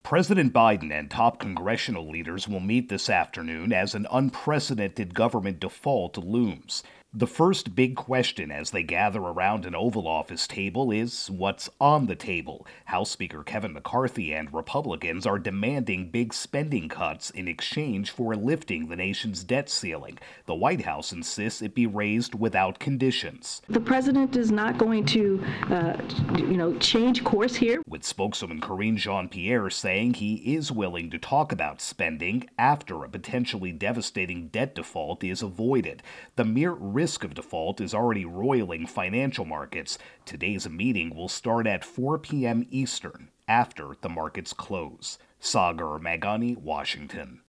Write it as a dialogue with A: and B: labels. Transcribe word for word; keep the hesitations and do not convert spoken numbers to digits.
A: President Biden and top congressional leaders will meet this afternoon as an unprecedented government default looms. The first big question as they gather around an Oval Office table is what's on the table. House Speaker Kevin McCarthy and Republicans are demanding big spending cuts in exchange for lifting the nation's debt ceiling. The White House insists it be raised without conditions.
B: The president is not going to, uh, you know, change course here.
A: With spokeswoman Karine Jean-Pierre saying he is willing to talk about spending after a potentially devastating debt default is avoided. The mere risk of default is already roiling financial markets. Today's meeting will start at four p.m. Eastern, after the markets close. Sagar Magani, Washington.